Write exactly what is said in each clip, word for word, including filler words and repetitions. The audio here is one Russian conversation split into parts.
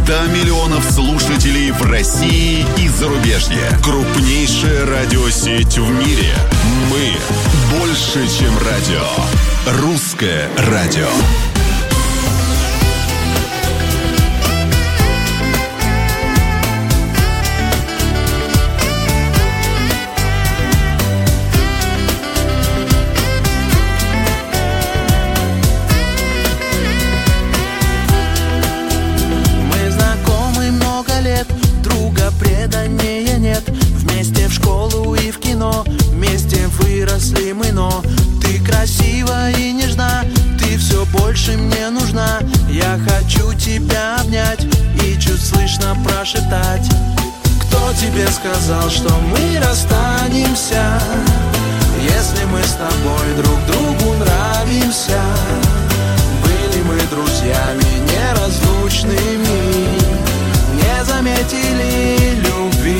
до миллионов слушателей в России и зарубежье. Крупнейшая радиосеть в мире. Мы больше, чем радио. Русское радио. Вместе в школу и в кино, вместе выросли мы, но ты красива и нежна, ты все больше мне нужна. Я хочу тебя обнять и чуть слышно прошептать: кто тебе сказал, что мы расстанемся, если мы с тобой друг другу нравимся? Были мы друзьями неразлучными, не заметили любви,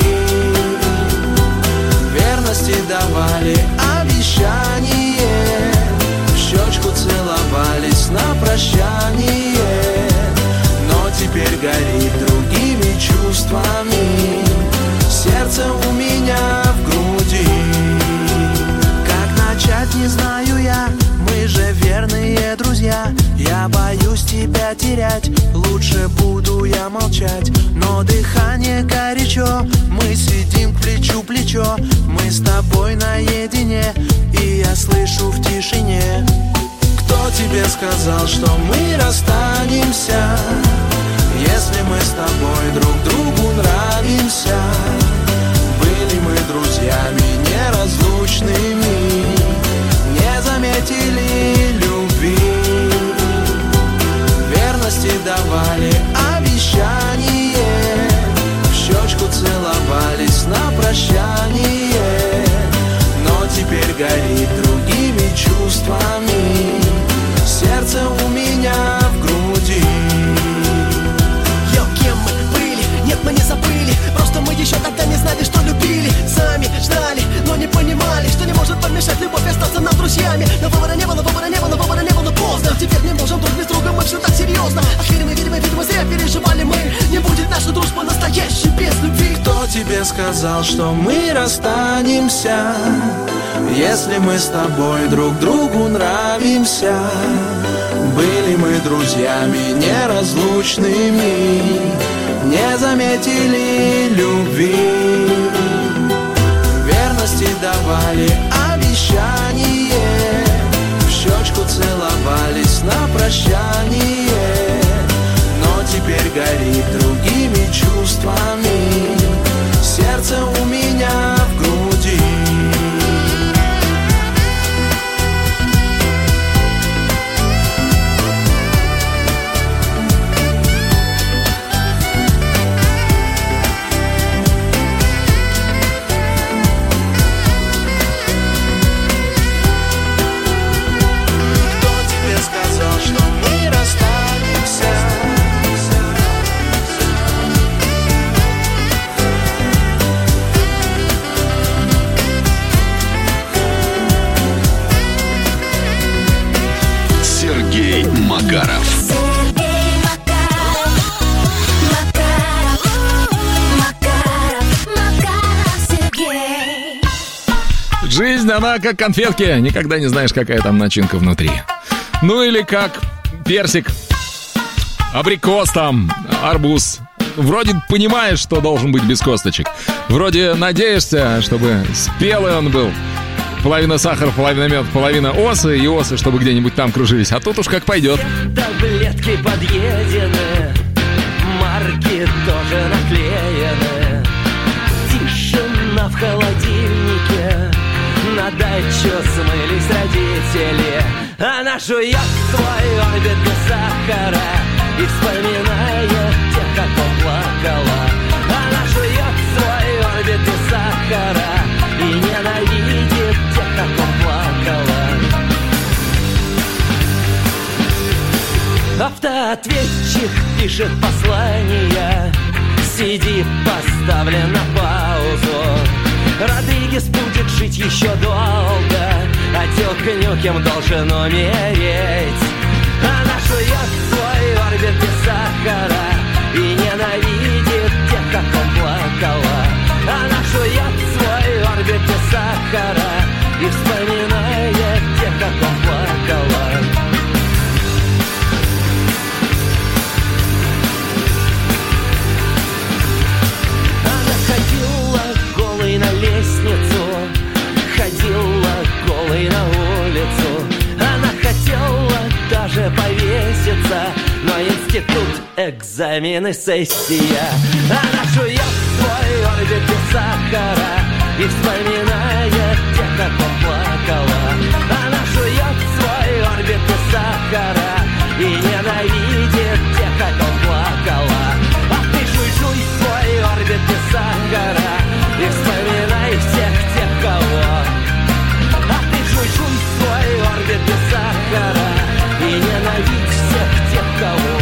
верности давали обещание, в щечку целовались на прощание, но теперь горит другими чувствами сердце у меня в груди. Как начать, не знаю я, мы же верные друзья. Я боюсь тебя терять, лучше буду я молчать, но дыхание горячо, мы сидим плечу к плечу, мы с тобой наедине, и я слышу в тишине: кто тебе сказал, что мы расстанемся, если мы с тобой друг другу нравимся? Были мы друзьями неразлучными, не заметили любви, верности давали обещание, в щечку целовались на прощание, но теперь горит другими чувствами сердце у меня в груди. Йо, кем мы были? Нет, мы не забыли, просто мы еще тогда не знали, что любили. Сами ждали, но не понимали, что не может помешать любовь остаться нам друзьями. Но выбора не было, выбора не было, выбора не было, поздно. Теперь не можем друг без друга, мы все так серьезно. Ах, видимо, видимо, видимо, зря переживали мы. Не будет наша дружба настоящей без любви. Кто тебе сказал, что мы расстанемся, если мы с тобой друг другу нравимся? Были мы друзьями неразлучными, не заметили любви, верности давали обещание, в щечку целовались на прощание, но теперь горит другими чувствами сердце у меня в груди. Макаров. Жизнь, она как конфетки. Никогда не знаешь, какая там начинка внутри. Ну или как персик, абрикос там, арбуз. Вроде понимаешь, что должен быть без косточек. Вроде надеешься, чтобы спелый он был. Половина сахара, половина мед, половина осы, и осы, чтобы где-нибудь там кружились. А тут уж как пойдет. Таблетки подъедены, марки тоже наклеены. Тишина в холодильнике, на дачу смылись родители. Она жует свой орбит без сахара и вспоминает тех, как поплакала. Она жует свой орбит без сахара и ненавидит тех, как поплакала. Автоответчик пишет послание, си ди поставлен на паузу. Родригес будет жить еще долго, а Дюк Нюкем должен умереть. Она жует свой орбит без сахара и ненавидит экзамены, сессия. Она жует свой орбит без сахара и вспоминает тех, как он плакала. Она жует свой орбит без сахара и ненавидит тех, как он плакала. А ты жуй-жуй свой орбит без сахара и вспоминай всех тех, кого. А ты жуй-жуй свой орбит без сахара и ненавидь всех тех, кого.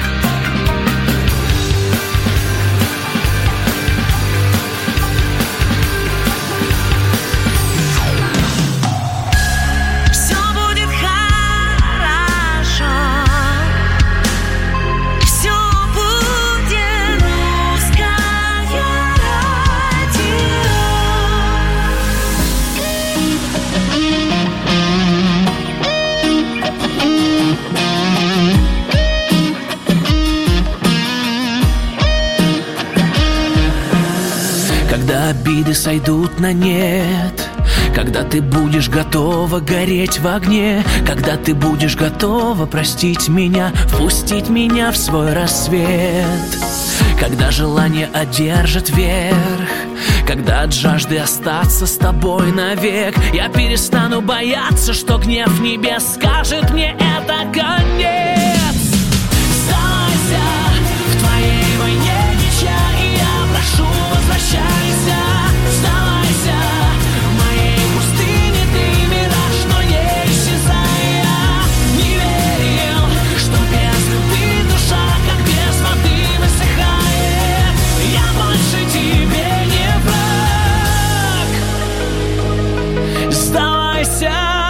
Когда обиды сойдут на нет, когда ты будешь готова гореть в огне, когда ты будешь готова простить меня, впустить меня в свой рассвет, когда желание одержит верх, когда от жажды остаться с тобой навек, я перестану бояться, что гнев небес скажет мне это конец. Сдавайся в твоей войне ничья, и я прошу, возвращайся. Сдавайся в моей пустыне, ты мираж, но не исчезая. Не верил, что без любви душа, как без воды, высыхает. Я больше тебе не враг. Сдавайся.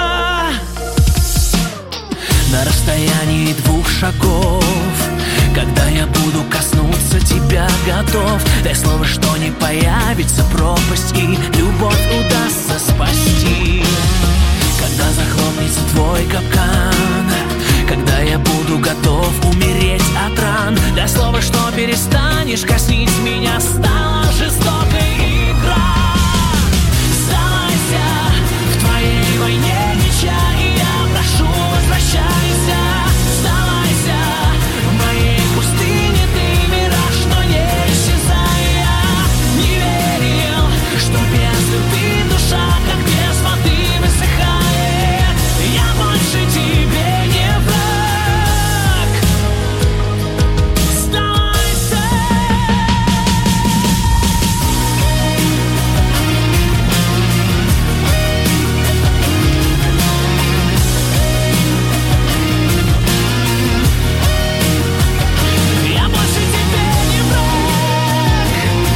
На расстоянии двух шагов, когда я буду коснуться тебя готов, дай слово, что не появится пропасть и любовь удастся спасти. Когда захлопнется твой капкан, когда я буду готов умереть от ран, дай слово, что перестанешь коснить меня, стала жестокой игра. Сдавайся в твоей войне ничья, и я прошу, возвращайся. Сдавайся в моей пустыне, ты мираж, но не исчезая. Не верил, что без любви душа, как без воды, высыхает. Я больше тебе не враг. Сдавайся. Я больше тебе не враг.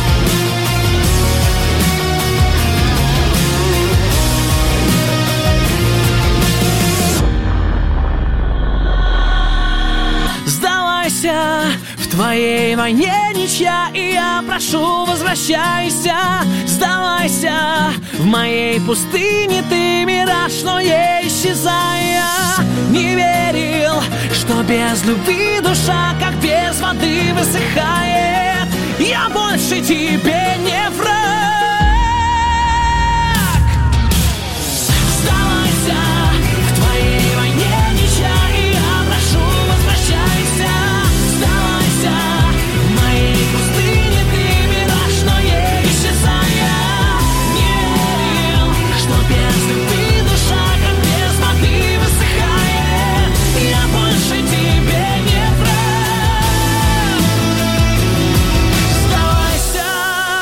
Сдавайся в твоей войне ничья, и я прошу, возвращайся. Сдавайся в моей пустыне, ты мираж, но не исчезая. Не верил, что без любви душа, как без воды, высыхает. Я больше тебе не враг. Сдавайся в твоей войне ничья, и я прошу, возвращайся. Сдавайся в моей пустыне, ты мираж, но не исчезая. Не верил, что без любви душа, как без воды, высыхает. Я больше тебе не враг. Сдавайся.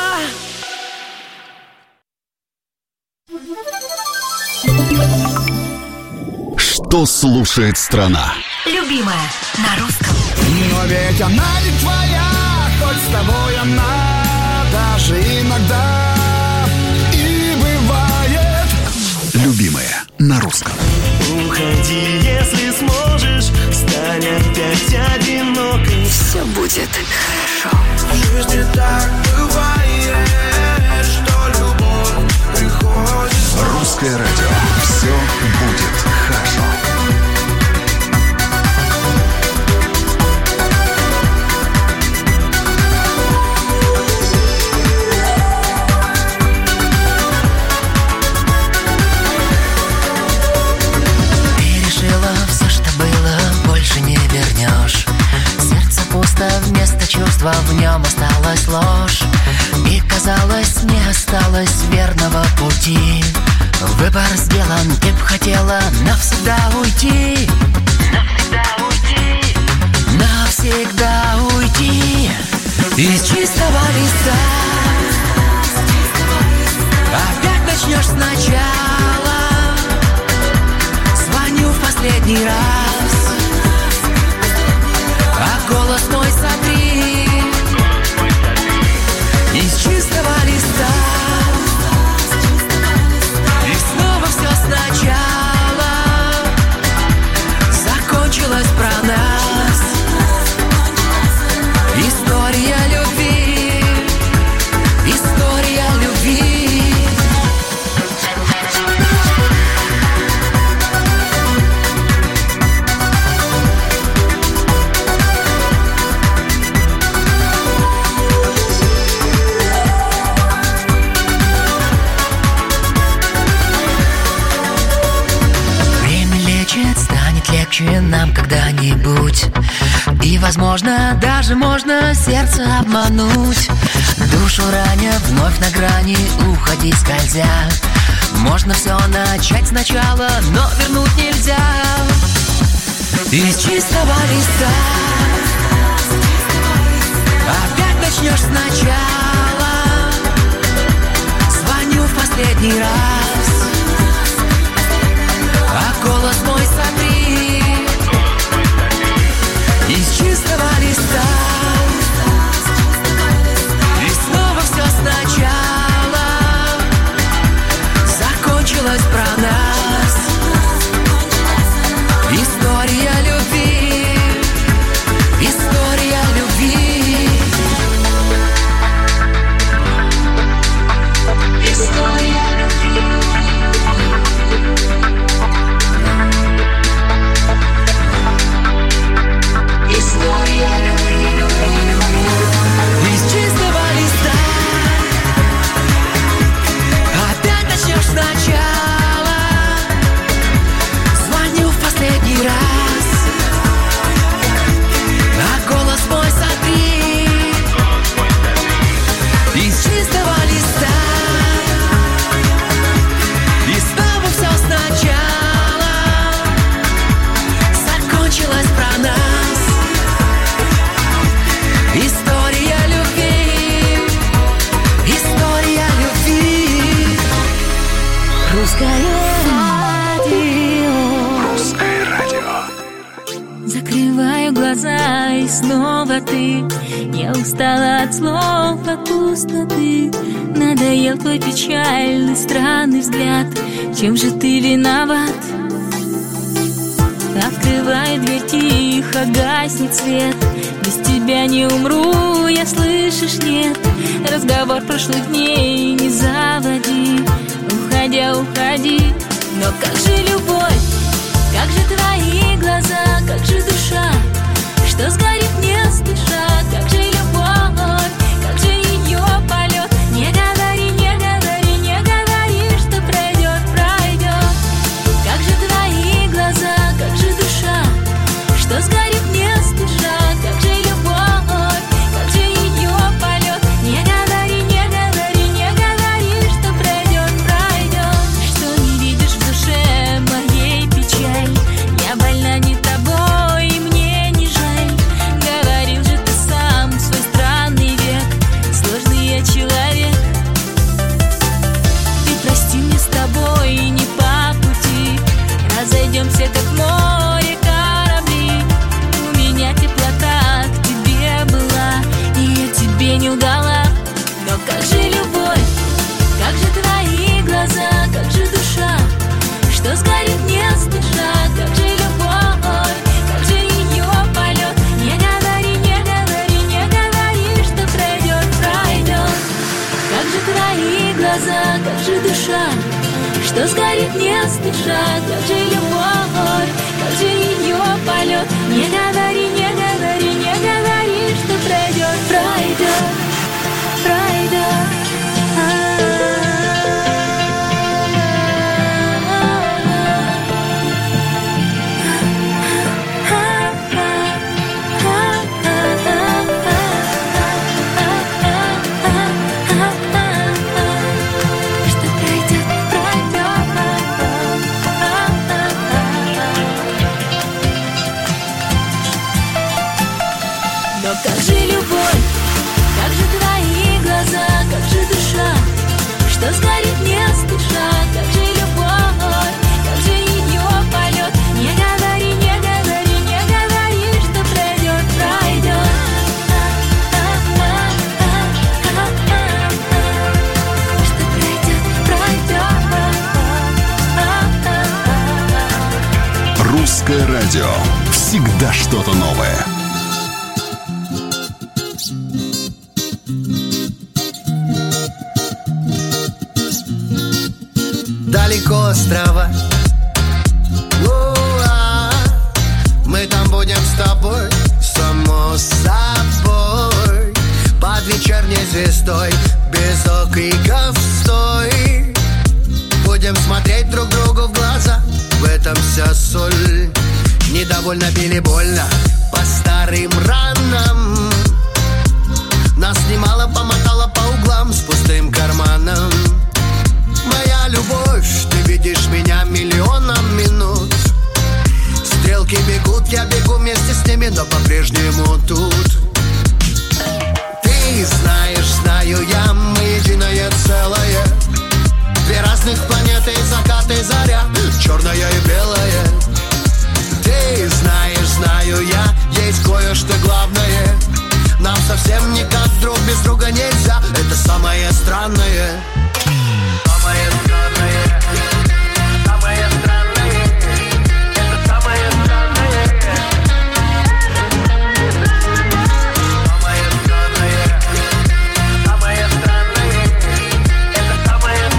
Что слушает страна? Любимая на русском. Но ведь она не твоя, хоть с тобой она даже иногда и бывает. Любимая на русском. Уходи, если сможешь, стань опять одинокой. Все будет хорошо. В жизни так бывает, что любовь приходит. Русское радио. Все будет хорошо. Ты решила, все, что было, больше не вернешь. Сердце пусто, чувства, в нем осталась ложь. И казалось, не осталось верного пути. Выбор сделан, ты б хотела навсегда уйти. Навсегда уйти. Навсегда уйти. Из чистого листа опять начнешь сначала. Звоню в последний раз, а голос мой сотри. Из чистого листа и снова все сначала. Закончилось про нас история любви, история любви. Станет легче нам когда-нибудь. И, возможно, даже можно сердце обмануть. Душу раня, вновь на грани уходить скользя. Можно все начать сначала, но вернуть нельзя. Из чистого листа опять начнешь сначала. Звоню в последний раз, а голос мой сотри. Из чистого листа и снова все сначала. Закончилось про нас история любви, история любви. История любви. Из чистого листа опять начнешь сначала. Звоню в последний раз, а голос мой сотри. Из чистого листа и снова все сначала. Закончилось про нас история любви, история любви. Русское радио. Русское радио. Закрываю глаза, и снова ты. Я устала от слов, от пустоты. Надоел твой печальный, странный взгляд. Чем же ты виноват? Открываю дверь тихо, гаснет свет. Без тебя не умру, я, слышишь, нет. Разговор прошлых дней не заводи. Уходя, уходи. Но как же любовь, как же твои глаза, как же душа, что сгорит не спеша. Как же любовь, как же ее полет. Не говори, не говори, не говори, что пройдет, пройдет. Как же твои глаза, как же душа, что сгорит не спеша. Как же любовь, как же ее полет. Не говори, не говори, не говори, что пройдет, пройдет. Что не видишь в душе моей печаль. Я больна не тобой, и мне не жаль. Говорил же ты сам в свой странный век. Сложный я человек. Ты прости, мне с тобой не по пути. Разойдемся, как море, корабли. У меня теплота к тебе была, и я тебе не лгала. Но как же любовь, как же твои глаза, как же душа, что сгорит не спеша. Как же любовь, как же ее полет. Не говори, не говори, не говори, что пройдет, пройдет. Как же твои глаза, как же душа, что сгорит не спеша. Как же любовь, как же ее полет. Не говори, не говори, не говори, что пройдет, пройдет, пройдет. радио. Всегда что-то новое. Далеко острова, у-а, мы там будем с тобой, само собой, под вечерней звездой, без окриков стой. Будем смотреть друг другу в глаза, в этом вся соль. Недовольно били больно по старым ранам. Нас немало помотало по углам с пустым карманом. Моя любовь, ты видишь меня миллионом минут. Стрелки бегут, я бегу вместе с ними, но по-прежнему тут. Ты знаешь, знаю я, мы единое целое. Две разных планеты, закат и заря, черное и белое. Ты знаешь, знаю я, есть кое-что главное. Нам совсем никак друг без друга нельзя. Это самое странное. Самое странное. Самое странное. Это самое странное. Самое странное. Самое странное. Это самое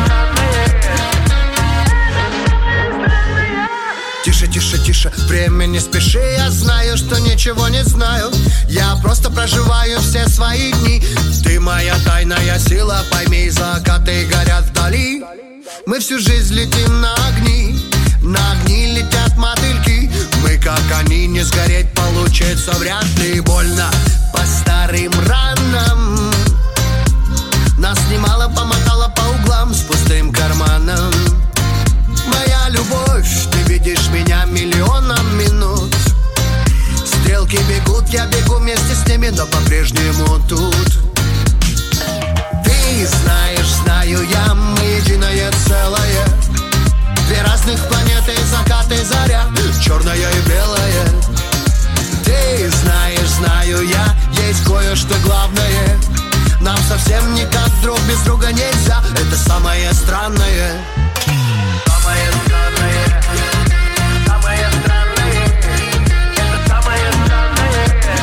странное. Тише, тише, тише, время не спеши. Я знаю, что ничего не знаю. Я просто проживаю все свои дни. Ты моя тайная сила, пойми, закаты горят вдали. Мы всю жизнь летим на огни, на огни летят мотыльки. Мы, как они, не сгореть получится вряд ли. Больно по старым ранам. Нас немало помотало по углам с пустым карманом. Моя любовь, ты видишь меня миллионом минут. Стрелки бегут, я бегу вместе с ними, но по-прежнему тут. Ты знаешь, знаю я, мы единое целое. Две разных планеты, закат и заря, черное и белое. Ты знаешь, знаю я, есть кое-что главное. Нам совсем никак друг без друга нельзя. Это самое странное. Самое странное. Самое странное. Это самое странное.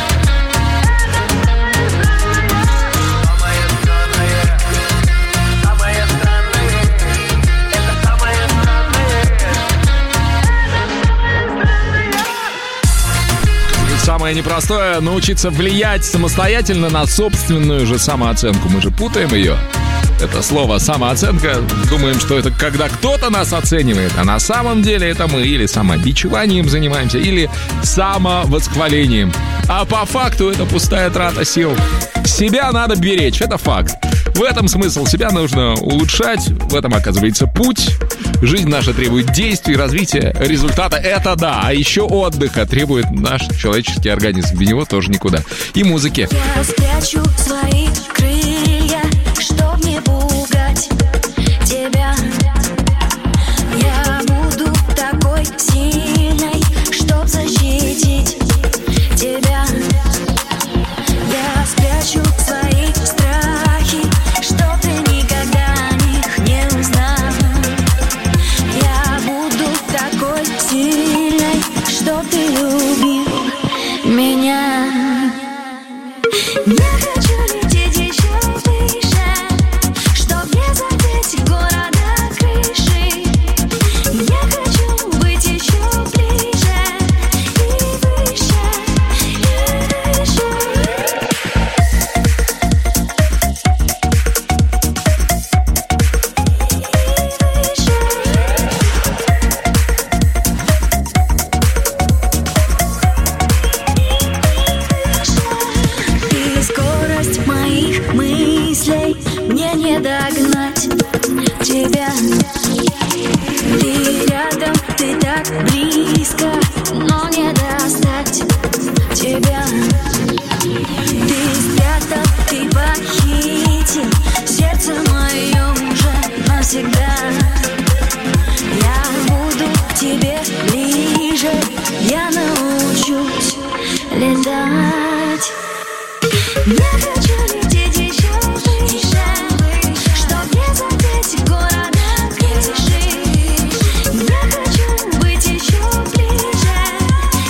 Самое странное. Самое странное. Это самое странное. Самое непростое — научиться влиять самостоятельно на собственную же самооценку. Мы же путаем ее. Это слово «самооценка». Думаем, что это когда кто-то нас оценивает, а на самом деле это мы или самобичеванием занимаемся, или самовосхвалением. А по факту это пустая трата сил. Себя надо беречь, это факт. В этом смысл. Себя нужно улучшать. В этом, оказывается, путь. Жизнь наша требует действий, развития, результата. Это да. А еще отдыха требует наш человеческий организм. Без него тоже никуда. И музыки. Я спрячу свои крылья, чтоб не пугать тебя. Я буду такой сильной, чтоб защитить тебя. Я спрячу свои страхи, чтоб ты никогда их не узнал. Я буду такой сильной, чтоб ты любил меня. Я хочу лететь еще выше, чтоб не задеть города крыши. Я хочу быть еще ближе и выше, и выше. И скорость моих мыслей мне не догнать тебя. Ты рядом, ты так близко, но не достать тебя. Ты спрятал, ты похитил сердце мое уже навсегда. Я буду к тебе ближе, я научусь летать. Я хочу лететь еще выше, чтоб не задеть города крыши. Я хочу быть еще ближе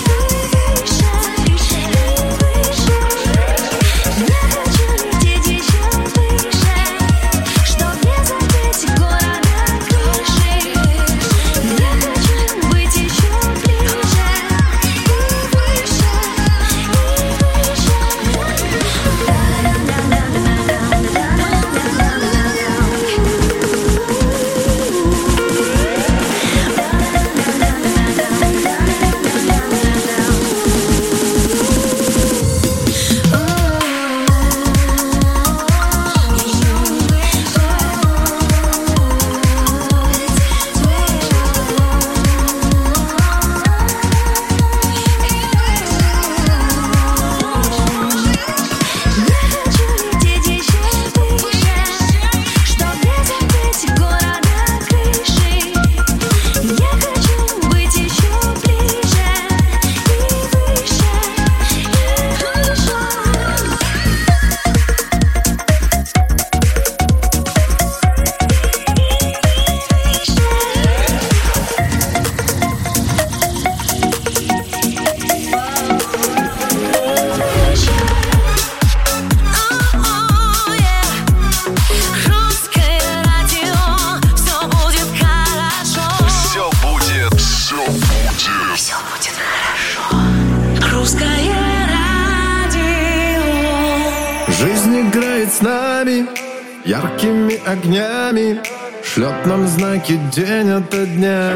нами, яркими огнями шлет нам знаки день ото дня.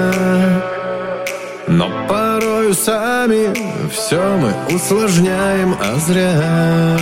Но порою сами все мы усложняем, а зря.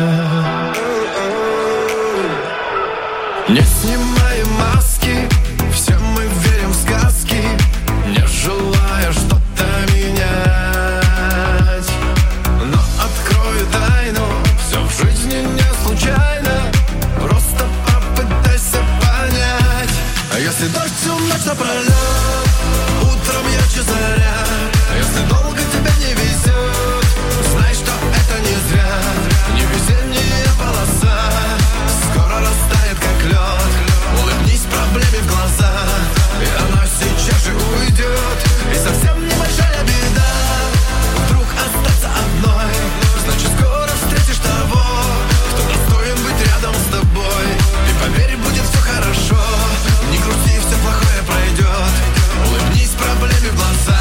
Не снимаем маски, все мы верим в сказки, не желая что-то менять. Но открою тайну, все в жизни не случайно, просто попытайся понять. А если дождь всю ночь напролет, утром ярче заря. А если долго тебя не везет, знай, что это не зря. Не весенняя полоса скоро растает, как лед. Улыбнись проблеме в глаза, и она сейчас же уйдет. И совсем небольшая беда вдруг остаться одной, значит скоро встретишь того, кто достоин быть рядом с тобой. И поверь, будет все хорошо, не грусти, все плохое пройдет. Улыбнись проблеме в глаза,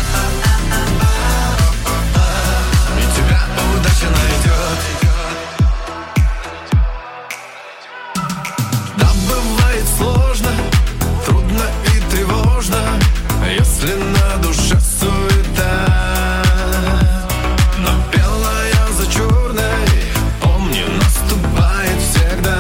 и тебя удача найдет. Да, бывает сложно, трудно и тревожно, если на душе суета. Но белая за черной, помни, наступает всегда.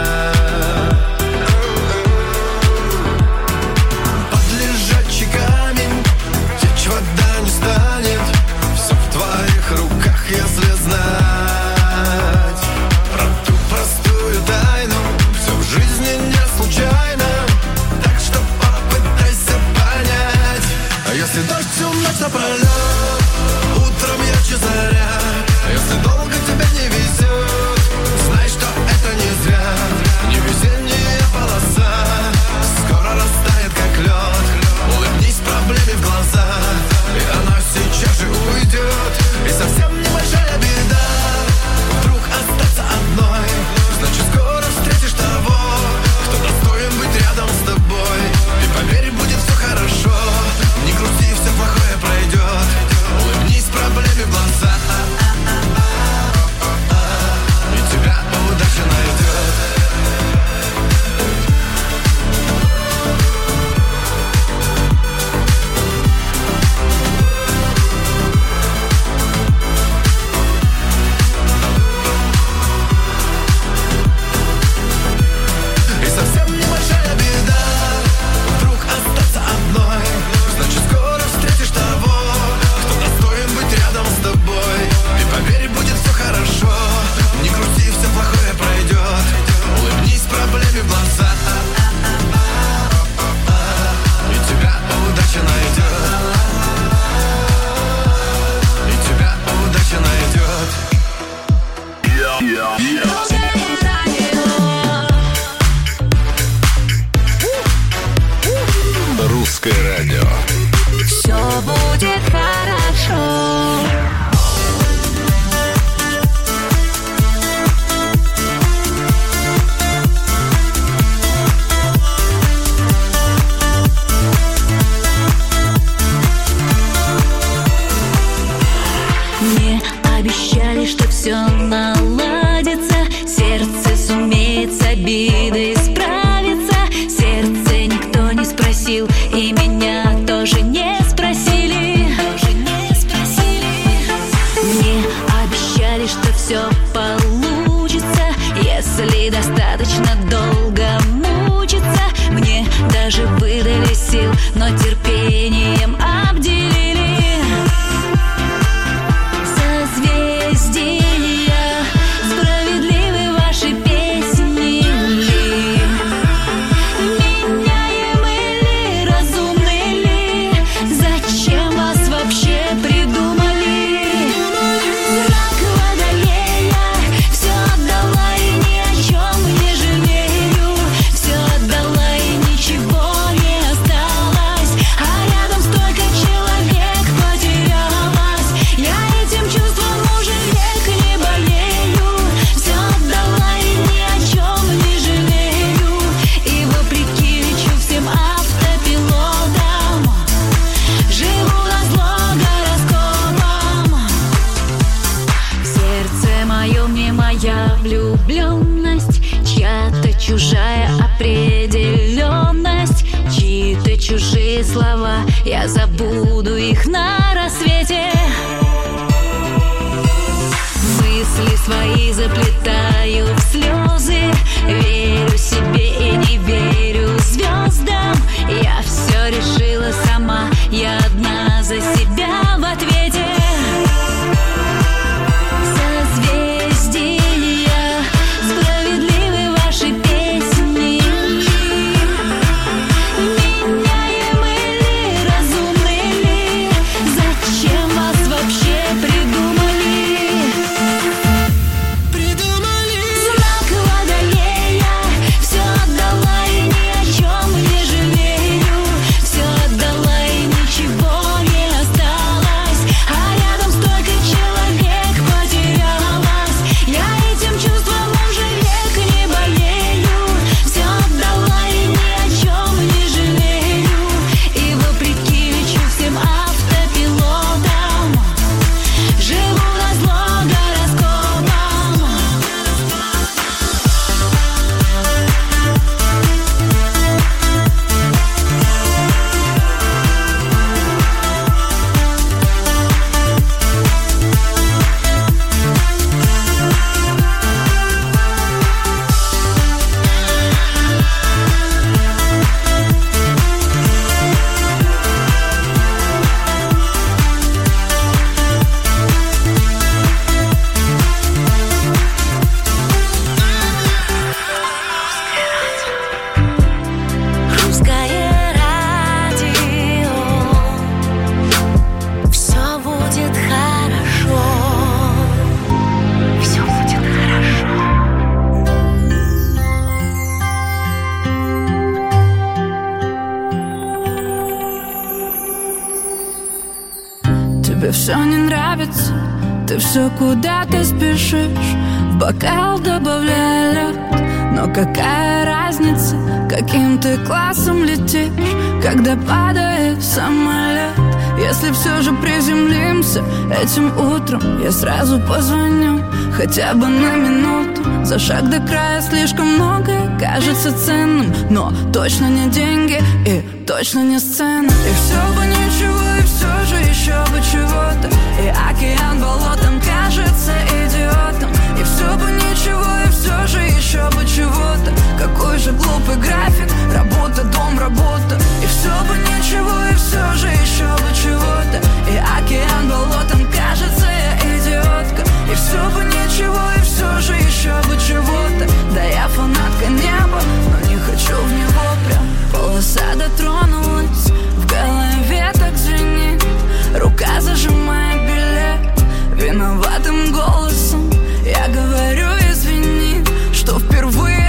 Под лежачий камень течь вода не станет, все в твоих руках, если знать про ту простую тайну. Все в жизни не случайно, так что попытайся понять. А если дождь всю ночь напролет, утром ярче заря. А если долго тебя не везет, знай, что это не зря. Не весенняя полоса скоро растает, как лед. Улыбнись проблеме в глаза, и она сейчас же уйдет. И совсем небольшая беда вдруг остаться одной, значит скоро встретишь того, кто достоин быть рядом с тобой. И поверь, будет все хорошо, не грусти, все плохое пройдет. Улыбнись проблеме в глаза, и тебя удача найдет. И совсем небольшая беда вдруг остаться одной, значит скоро встретишь того, кто достоин быть рядом с тобой. И поверь, будет все хорошо, не грусти, все плохое пройдет. Улыбнись проблеме в глаза, и тебя удача найдет. И тебя удача найдет. Русское радио. Все будет хорошо. Мне обещали, что все наладится, сердце сумеет с обидой справиться. Сердце никто не спросил, и меня тоже не спросили. Тоже не спросили. Мне обещали, что все получится, если достаточно долго мучиться. Мне даже выдали сил, но терпением обделили. Созвездия, справедливы ваши песни ли? Меняемы ли, разумны ли? Зачем вас вообще придумали? Знак Водолея, все отдала и ни о чем не жалея. чужая определенность, чьи-то чужие слова, я забуду их на рассвете. Мысли свои заплетаю в слезы, верю себе и не верю звездам. Я все решила сама, я одна за себя в ответе. Созвездия, справедливы ваши песни, меняемы ли, разумны ли, зачем вас вообще придумали? Придумали. Знак водолея, все отдала и ни о чем не жалею, все отдала и ничего не осталось, а рядом столько человек потерялось. Я этим чувством уже век не болею, все отдала и ни о чем не жалею, и вопреки лечу всем автопилотам, живу назло гороскопам. Русское радио. Все будет хорошо. Все будет хорошо. Тебе все не нравится, ты все куда-то спешишь, в бокал добавляя лед. Но какая разница, каким ты классом летишь, когда падает самолет? Если все же приземлимся этим утром, я сразу позвоню, хотя бы на минуту. За шаг до края слишком многое кажется ценным, но точно не деньги и точно не сцена. И все бы ничего, и все же еще бы чего-то, и океан болотом кажется идиотом. И все бы ничего, и все же еще бы чего-то. Какой же глупый график, работа, дом, работа. И все бы ничего, и все же еще бы чего-то, и океан болотом кажется я идиотка. И все бы ничего, и все же еще бы чего-то. Да я фанатка неба, но не хочу в него прям. Полоса дотронулась, в голове так звенит, рука зажимает билет. Виноватым голосом я говорю извини, что впервые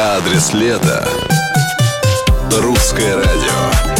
Адрес лета. Русское радио.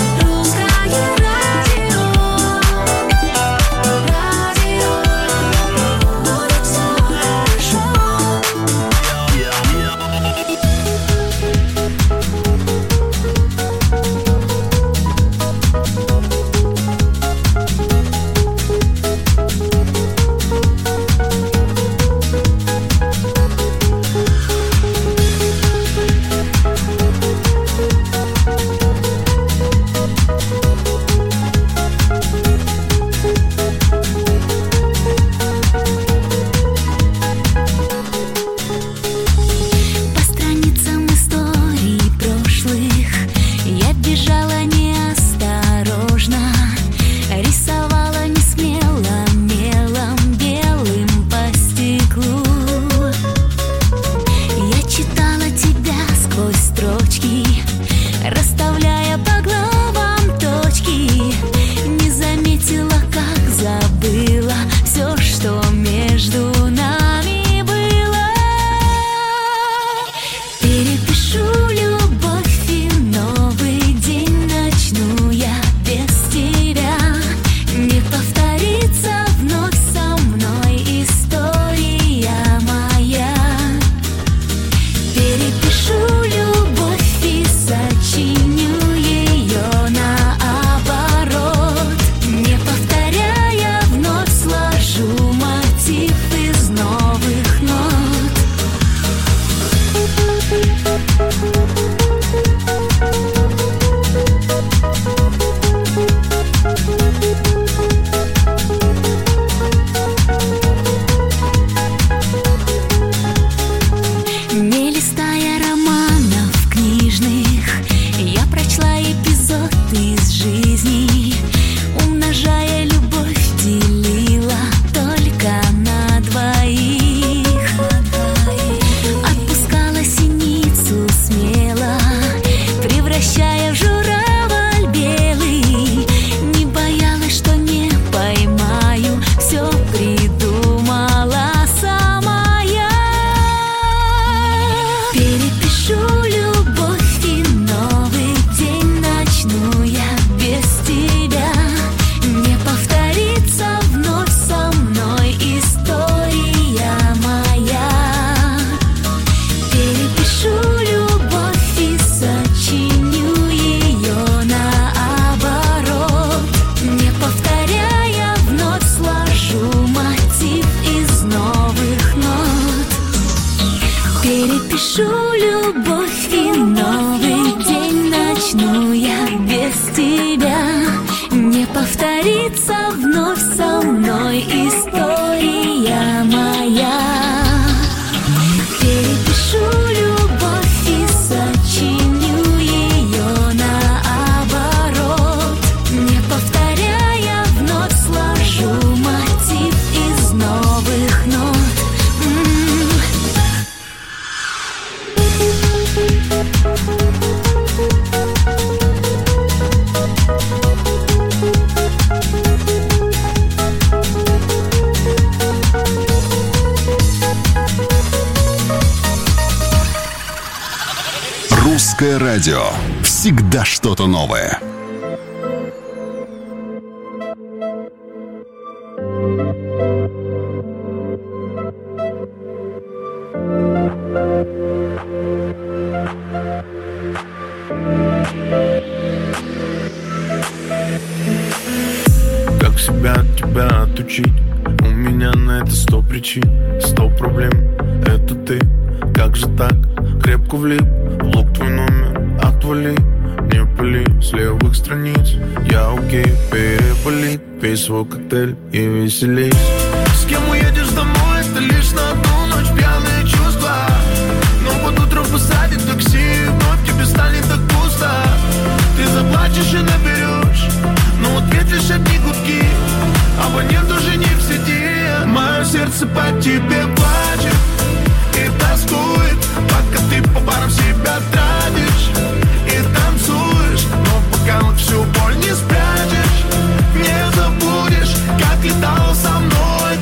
Русское радио. Всегда что-то новое. Как себя от тебя отучить? У меня на это сто причин, сто проблем. Это ты, как же так? Крепко влип, в лук твой номер, отвали. Не пали с левых страниц. Я окей, переболит. Пей свой коктейль и веселись. С кем уедешь домой, это лишь на одну ночь. Пьяные чувства, но под утро посадит такси. Вновь тебе станет так пусто. Ты заплачешь и наберешь, но ответишь одни гудки. Абонент уже не в сети. Мое сердце по тебе плачет и тоскует, пока ты по барам себя тратишь и танцуешь. Но пока вот всю боль не спрячешь, не забудешь, как летал со мной.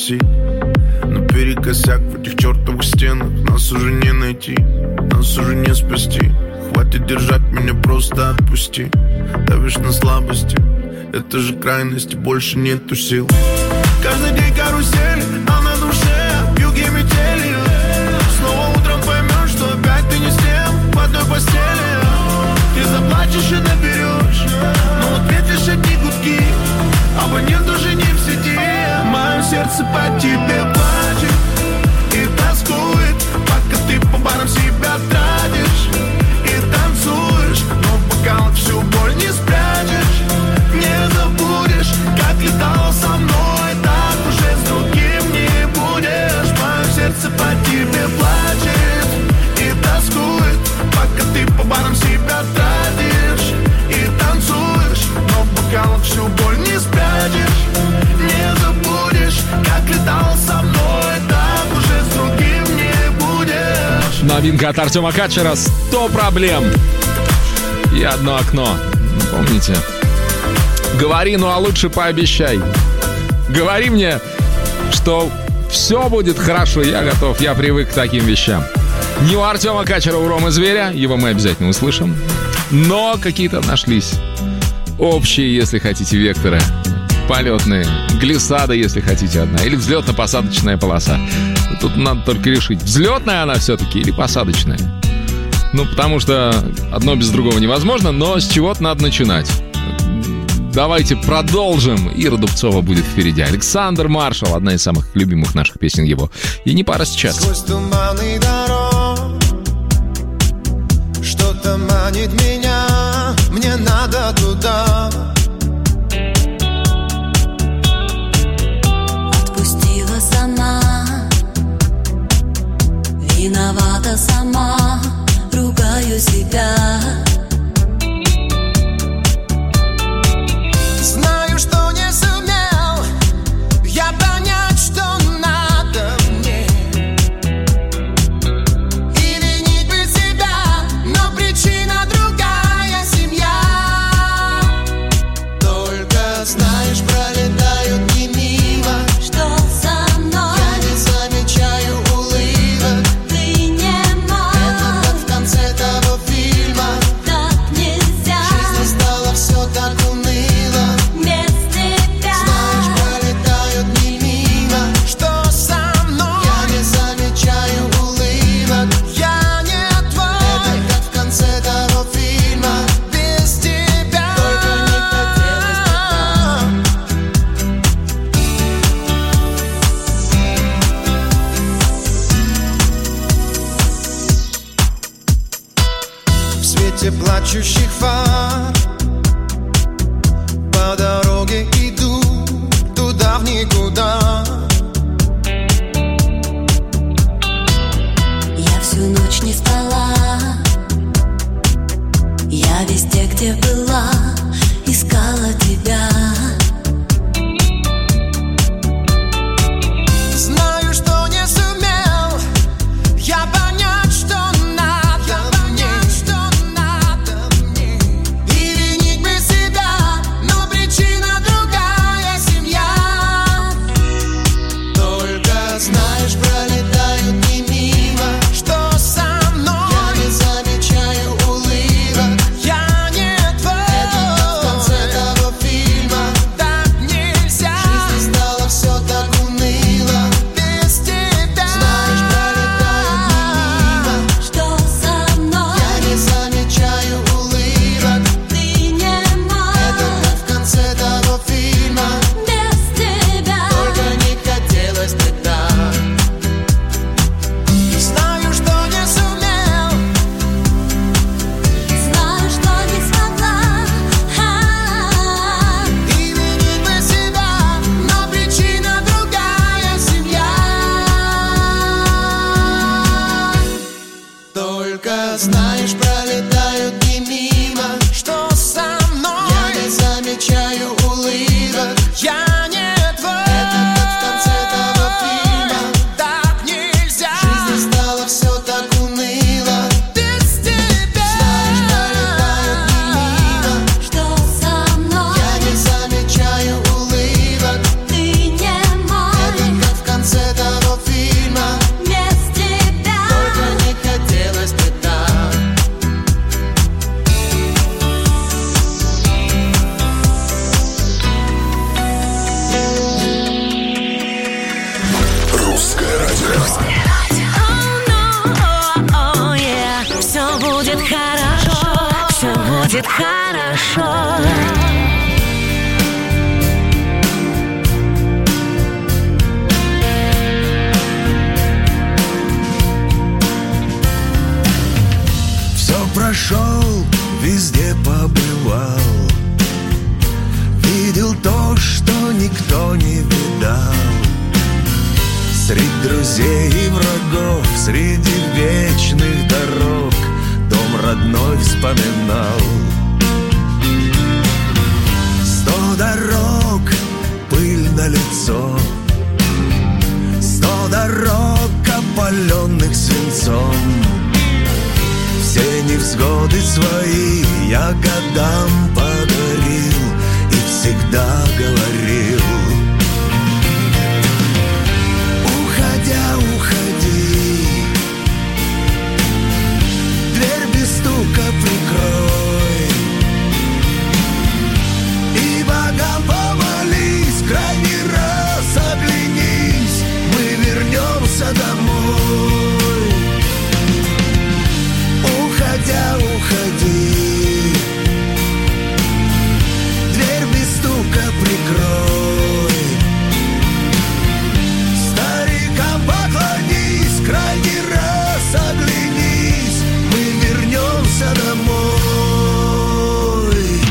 тусить. Наперекосяк в этих чертовых стенах. Нас уже не найти, нас уже не спасти. Хватит держать меня, просто отпусти. Давишь на слабости, это же крайности, больше нету сил. Каждый день карусель, а на душе вьюги метели. Снова утром поймешь, что опять ты не с тем в одной постели. Ты заплачешь и наберешь, но ответишь одни гудки. Абонент уже не в сети. Мое сердце по тебе плачет и тоскует, пока ты по барам себя тратишь и танцуешь, но в бокалах всю боль не спрячешь. Не забудешь, как летала со мной, так уже с другим не будешь. Мое сердце по тебе плачет и тоскует, пока ты по барам себя тратишь и танцуешь, но в бокалах всю боль не спрячешь. Не забудешь, как летал со мной, так уже с другим не будешь. Новинка от Артема Качера «сто проблем» и «одно окно». Помните? Говори, ну а лучше пообещай. Говори мне, что все будет хорошо. Я готов, я привык к таким вещам. Не у Артема Качера, у Ромы Зверя. Его мы обязательно услышим. Но какие-то нашлись общие, если хотите, векторы. Полетные. Глиссада, если хотите, одна. Или взлетно-посадочная полоса. Тут надо только решить, взлетная она все-таки или посадочная. Ну, потому что одно без другого невозможно, но с чего-то надо начинать. Давайте продолжим. Ира Дубцова будет впереди. Александр Маршал, одна из самых любимых наших песен его. И не пара сейчас. Сквозь туманы дорог что-то манит меня, мне надо туда. Отпустила сама, виновата сама, ругаю себя. Знаю, что не сумел я понять, что надо мне, и винить бы себя, но причина другая, семья. Только знаешь, пролетают не мимо, что со мной я не замечаю улыбок. ты не мой. Это как в конце того фильма, Так нельзя, жизнь стала все так уныло. без тебя. Знаешь, пролетают не мимо, что со мной я не замечаю улыбок. Я не твой, это как в конце того фильма, без тебя. Только не хотелось В свете плачущих фар по дороге иду туда в никуда. Я всю ночь не спала, я везде, где была, искала тебя. Знаю, что не сумел я понять, что надо мне, и винить бы себя, но причин будет хорошо. Все прошел, везде побывал, видел то, что никто не видал. Среди друзей и врагов, среди вечных дорог дом родной вспоминал. Сто дорог, пыль на лицо, сто дорог, опаленных свинцом. Все невзгоды свои я годам подарил и всегда говорил: уходя, уходи, дверь без стука прикрой, и богам помолись, крайний раз оглянись, мы вернемся домой. Уходя, уходи, дверь без стука прикрой, старикам поклонись, крайний раз оглянись, мы вернемся домой.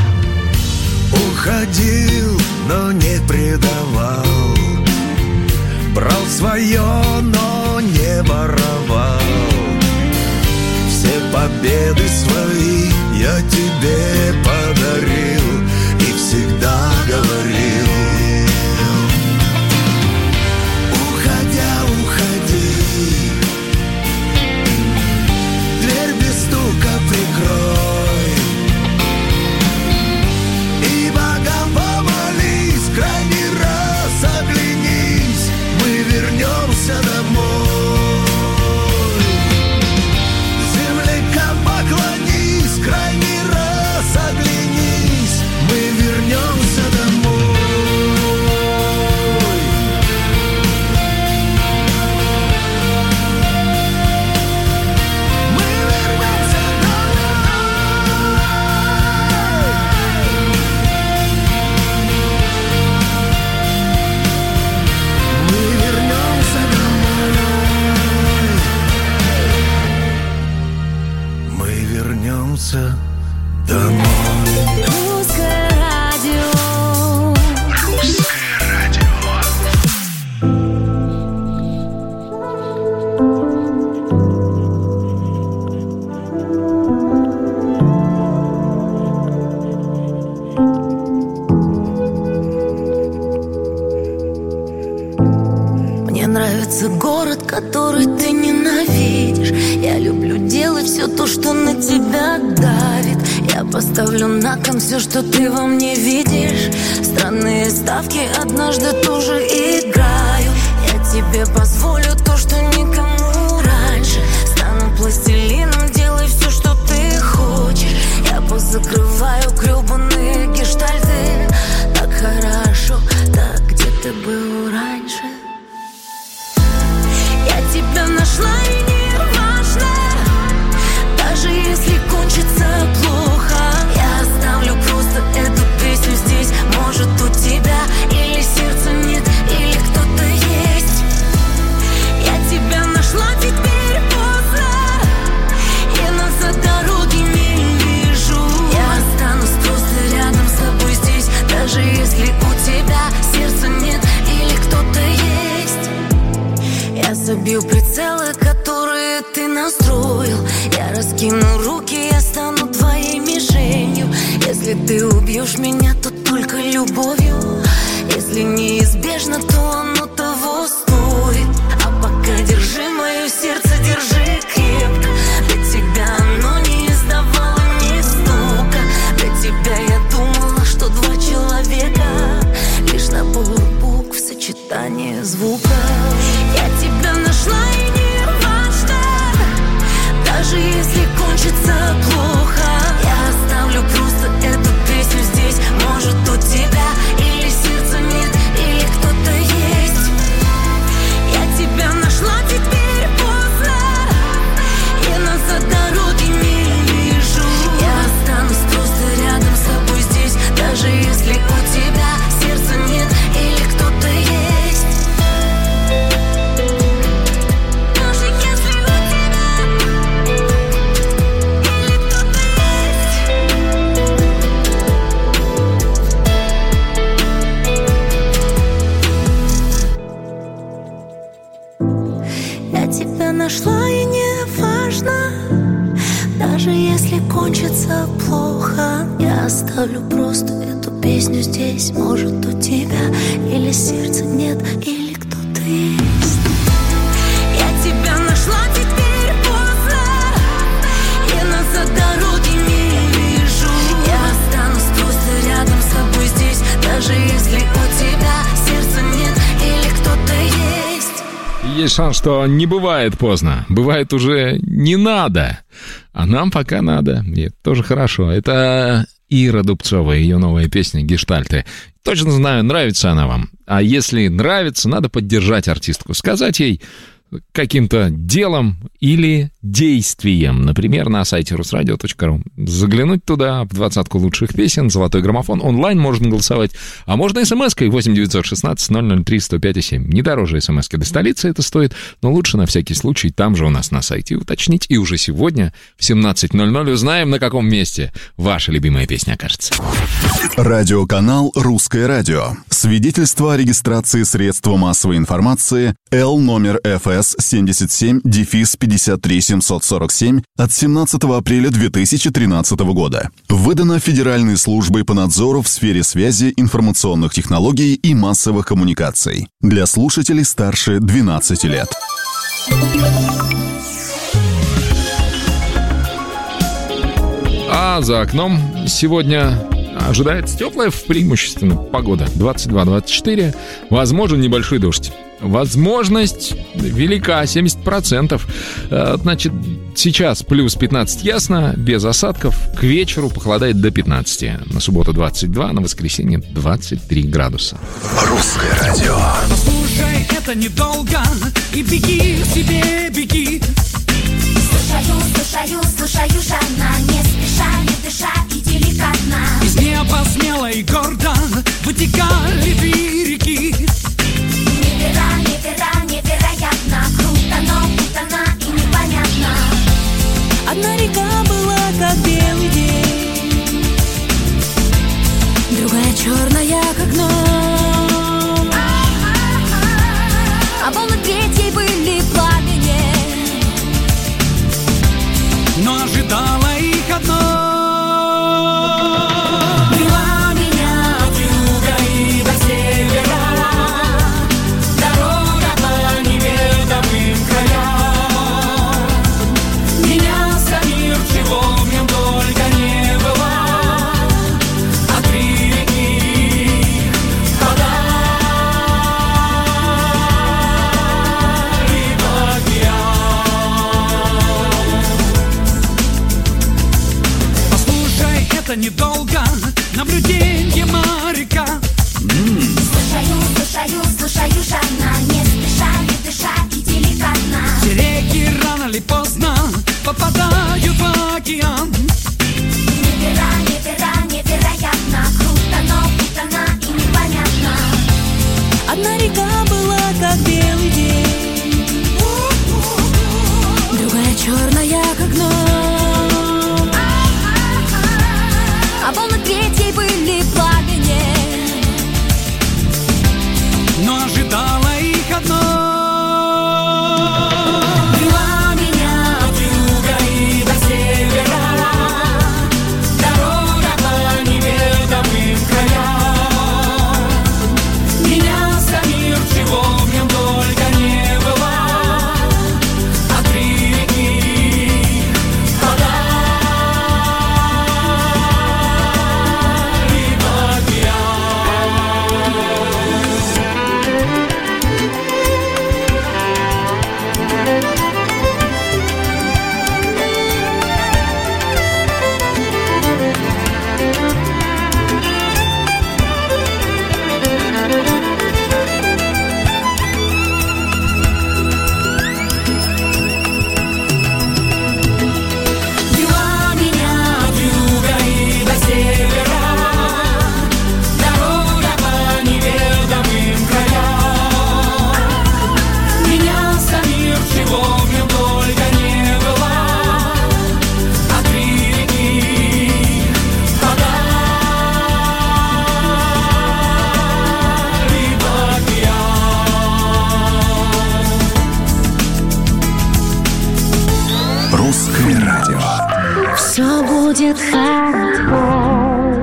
Уходил, но не предавал, брал свое, но не воровал. Все победы свои я тебе подарил и всегда говорил: уходя, уходи, дверь без стука прикрой, и богам помолись, крайний раз оглянись, мы вернемся домой. Поклонись, крайний раз оглянись, мы вернемся домой. Мы вернемся домой. Мы вернемся домой. Мы вернемся домой. Русское радио. Русское радио. Мне нравится город, который ты ненавидишь. Я люблю делать все то, что на тебя давит. Я поставлю на кон все, что ты во мне видишь. Странные ставки однажды тоже играю. Я тебе позволю то, что никому раньше. Стану пластилином, делай все, что ты хочешь. Я позакрываю гребаные гештальты. Так хорошо, так где ты был раньше? Я тебя нашла и не важно, даже если кончится плохо. Я оставлю просто эту песню здесь. Может, у тебя или сердца нет, или кто-то есть. Я тебя нашла, теперь поздно, и назад дороги не вижу. Я останусь просто рядом с тобой здесь, даже если у тебя сердца нет, или кто-то есть. Я забью прицелы, которые ты настроил. Я раскину руки, я стану твоей мишенью. Если ты убьешь меня, то только любовью. Если неизбежно, то оно того стоит. А пока держи мое сердце, держи крепко. Для тебя оно не издавало ни стука. Для тебя я думала, что два человека, лишь набор букв, сочетание звуков. Я тебя нашла и не важно, даже если кончится плохо. Я оставлю просто эту песню здесь. Может, у тебя или сердца нет, или кто-то есть. Я тебя нашла, теперь поздно, кончится плохо, я оставлю просто эту песню здесь. Может, у тебя или сердца нет, или кто-то есть. Я тебя нашла, теперь поздно, я назад дороги не вижу. Я останусь просто рядом с тобой здесь, даже если у тебя сердца нет или кто-то есть. Есть шанс, что не бывает поздно. Бывает уже не надо. А нам пока надо. И это тоже хорошо. Это Ира Дубцова, ее новая песня «Гештальты». Точно знаю, нравится она вам. А если нравится, надо поддержать артистку. Сказать ей каким-то делом или действием. Например, на сайте русрадио точка ру. Заглянуть туда, в двадцатку лучших песен, золотой граммофон. Онлайн можно голосовать. А можно смс-кой восемь девятьсот шестнадцать ноль ноль три сто пять семь. Не дороже смс-ки до столицы это стоит, но лучше на всякий случай там же у нас на сайте уточнить. И уже сегодня в семнадцать ноль ноль узнаем, на каком месте ваша любимая песня окажется. Радиоканал «Русское радио». Свидетельство о регистрации средства массовой информации Л номер эф эс семьдесят семь пятьдесят три семьсот сорок семь от семнадцатого апреля две тысячи тринадцатого года. Выдано Федеральной службой по надзору в сфере связи, информационных технологий и массовых коммуникаций. Для слушателей старше двенадцати лет. А за окном сегодня ожидается теплая преимущественно погода. двадцать два двадцать четыре. Возможен небольшой дождь. Возможность велика, семьдесят процентов. Значит, сейчас плюс пятнадцать ясно, без осадков. К вечеру похолодает до пятнадцати. На субботу двадцать два, на воскресенье двадцать три градуса. Русское радио. Послушай, это недолго, и беги себе, беги. Слушаю, слушаю, слушаю, жадно, не спеша, не дыша и деликатно. Из неба смело и гордо вытекали две реки. Неверо, неверо, невероятно, круто, но путано и непонятно. Одна река была как белый день, другая черная как ночь, а волны третьей были пламени, но ожидала их одно. Вела меня от юга и до севера, дорога по неведомым краям. Менялся мир, чего в нем только не было. А три реки подали в океан. Послушай, это недолго, наблюденье моряка. Слушаю, слушаю, слушаю, жадно, не спеша, не дыша и деликатно. Все реки рано или поздно попадают в океан. Неверо, неверо, невероятно, круто, но путано и непонятно. одна река была как белый день, другая черная как ночь, а волны третьей были пламени, Но ожидала их одно. вела меня от юга и до севера, будет хорошо.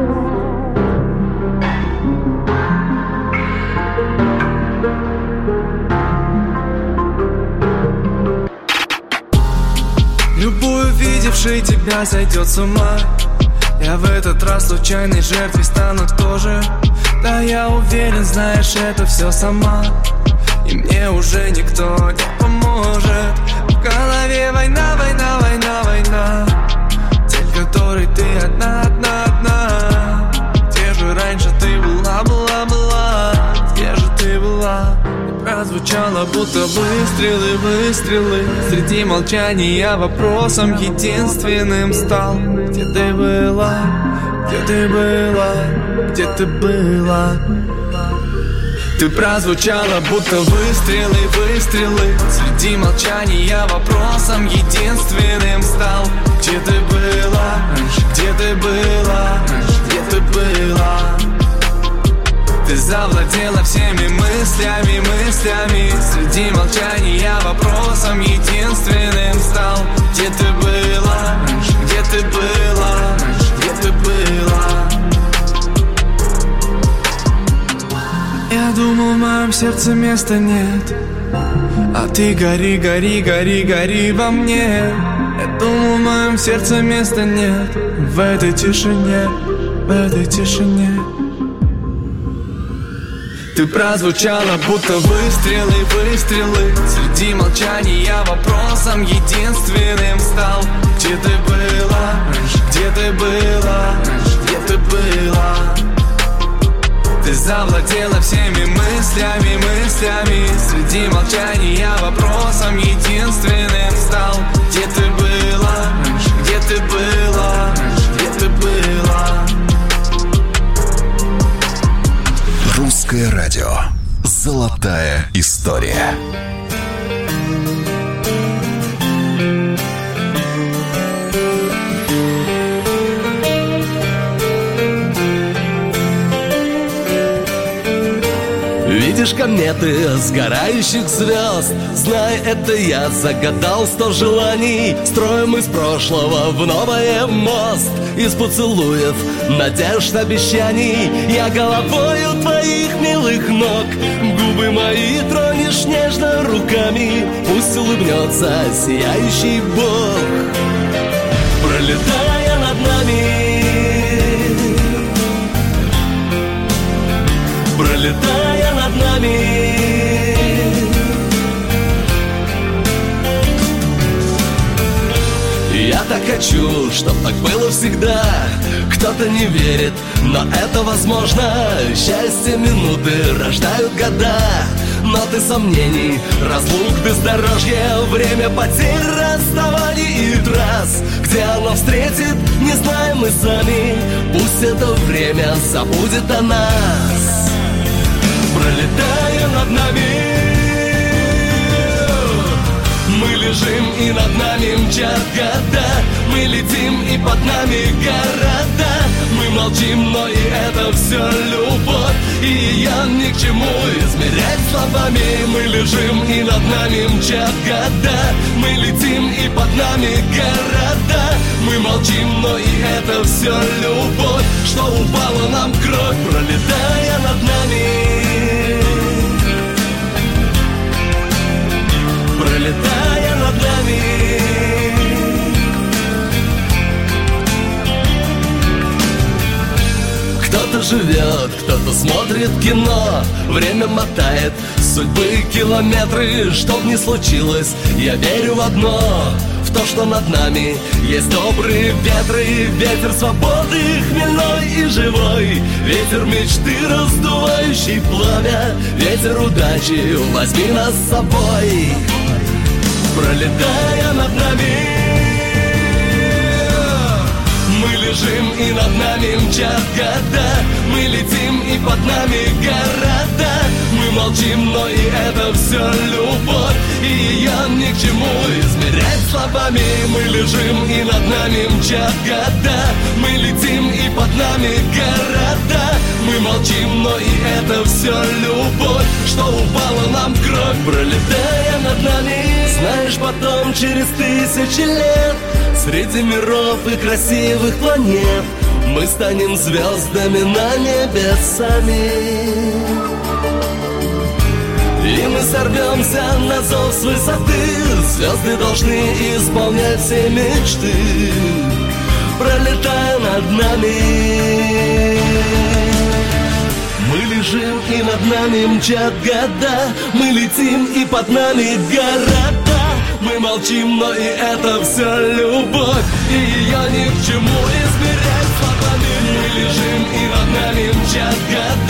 Любой, увидевший тебя, сойдет с ума. Я в этот раз случайной жертвой стану тоже. Да, я уверен, знаешь, это все сама. И мне уже никто не поможет. В голове война, война, война, война. Цель, которой ты одна, одна, одна. Где же раньше ты была, была, была? Где же ты была? И прозвучало, будто выстрелы, выстрелы. Среди молчания вопросом единственным стал. Где ты была? Где ты была? Где ты была? Ты прозвучала, будто выстрелы, выстрелы. Среди молчания вопросом единственным стал. Где ты была? Где ты была? Где ты была? Ты завладела всеми мыслями, мыслями. Среди молчания вопросом единственным стал. Где ты была? Где ты была? Где ты была? Я думал, в моем сердце места нет. А ты гори, гори, гори, гори во мне. Я думал, в моем сердце места нет. В этой тишине, в этой тишине. Ты прозвучала, будто выстрелы, выстрелы. Среди молчания вопросом единственным стал. Где ты была? Где ты была? Где ты была? Ты завладела всеми мыслями, мыслями. Среди молчания вопросом единственным стал. Где ты была? Где ты была? Где ты была? Русское радио. Золотая история. Видишь кометы сгорающих звезд? Знай, это я загадал сто желаний. Строим из прошлого в новое мост. Из поцелуев, надежд, обещаний. Я головою твоих милых ног. Губы мои тронешь нежно руками. Пусть улыбнется сияющий Бог, пролетая над нами, пролетая над нами. Я так хочу, чтоб так было всегда. Кто-то не верит, но это возможно. Счастье минуты рождают года. Но ты сомнений, разлук, бездорожье, время потерь, расставаний и трасс. Где оно встретит, не знаем мы сами. Пусть это время забудет о нас, пролетая над нами. Мы лежим и над нами мчат года. Мы летим и под нами города. Мы молчим, но и это все любовь. И ее ни к чему измерять словами. Мы лежим и над нами мчат года. Мы летим и под нами города. Мы молчим, но и это все любовь. Что упала нам в кровь, пролетая над нами, пролетая над нами. Кто-то живет, кто-то смотрит кино. Время мотает судьбы километры. Чтоб ни случилось, я верю в одно: в то, что над нами есть добрые ветры. Ветер свободы, хмельной и живой. Ветер мечты, раздувающий пламя. Ветер удачи, возьми нас с собой, пролетая над нами. Мы лежим и над нами мчат года. Мы летим и под нами города. Мы молчим, но и это все любовь. И ее ни к чему измерять словами. Мы лежим и над нами мчат года. Мы летим и под нами города. Мы молчим, но и это все любовь. Что упала нам в кровь, пролетая над нами. Знаешь, потом через тысячи лет Среди миров и красивых планет мы станем звездами на небесами. И мы сорвемся на зов с высоты. Звезды должны исполнять все мечты, пролетая над нами. Мы лежим и над нами мчат года. Мы летим и под нами города. Мы молчим, но и это все любовь, и ее ни к чему измерять словами. Мы лежим и над нами мчат года.